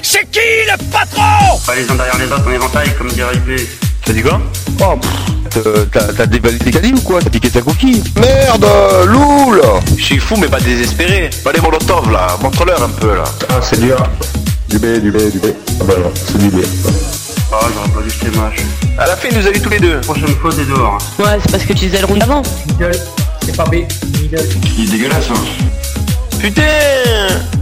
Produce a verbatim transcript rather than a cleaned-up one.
C'est qui le patron? Pas les uns derrière les autres en éventail, comme dirait I P. T'as dit quoi? Oh, t'as t'as dévalidé Cali ou quoi? T'as piqué sa coquille? Merde, loul. Je suis fou mais pas désespéré. Pas les Molotov là, montre-leur un peu là. Ah, c'est dur. Du B, du B, du B. Ah bah non, c'est du B. Ah, j'aurais pas dû jeter match. À la fin il nous a eu tous les deux. Prochaine fois, t'es dehors. Ouais, c'est parce que tu faisais le round avant. Middle, c'est pas B, middle. Il est dégueulasse, hein. Putain!